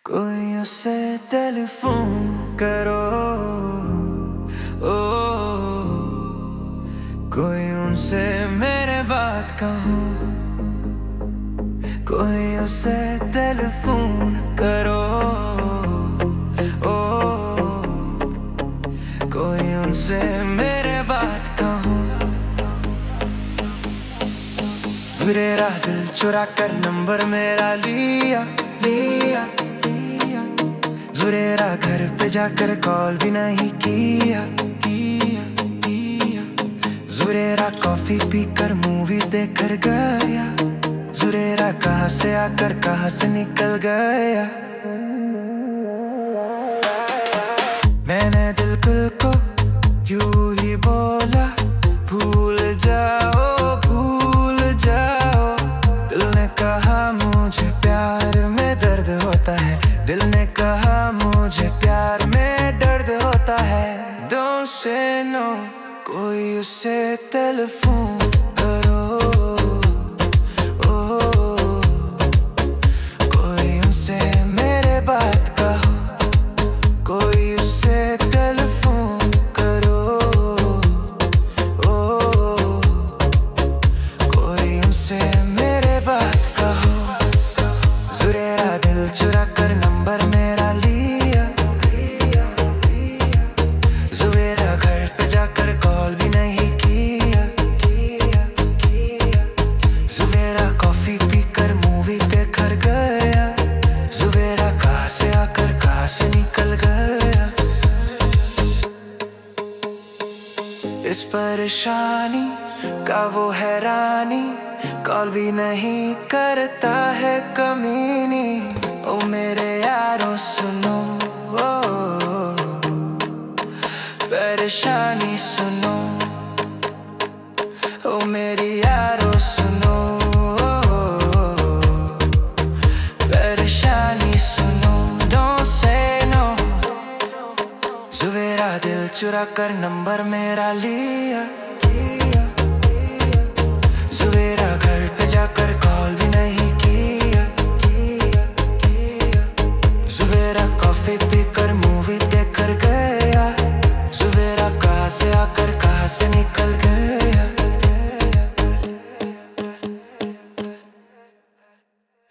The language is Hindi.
कोई उसे टेलीफोन करो, ओ कोई उनसे मेरे बात कहूँ। कोई उसे टेलीफोन करो, ओ कोई उनसे मेरे बात कहूँ। जुरेरा दिल चुरा कर नंबर मेरा लिया लिया लिया। जुरेरा घर पे जाकर कॉल भी नहीं किया किया किया। जुरेरा कॉफी पीकर मूवी देखकर गया। जुरेरा कहाँ से आकर कहाँ से निकल गया। मैंने दिल को यूं ही बोला, भूल जाओ भूल जाओ। दिल ने कहा मुझे प्यार में दर्द होता है। दिल ने कहा मुझे प्यार में दर्द होता है। Don't say no, कोई उसे टेलीफोन करो, ओ कोई उनसे मेरे बात कहो। कोई उसे टेलीफोन करो, ओ कोई उनसे मेरे बात कहो। जुरेरा दिल चुरा कर नंबर मेरा लिया लिया लिया। जुरेरा घर पे जाकर कॉल भी नहीं किया किया किया। जुरेरा कॉफी पीकर मूवी देखकर गया। जुरेरा कहाँ से आकर कहाँ से निकल गया। इस परेशानी का वो हैरानी, कॉल भी नहीं करता है कमीनी। ओ मेरे यारों सुनो, ओ परेशानी सुनो। ओ मेरी यारों सुनो, परेशानी सुनो। Don't say no, जुवेरा दिल चुरा कर नंबर मेरा लिया लिया लिया। जुवेरा घर पे जाकर कॉल भी नहीं किया।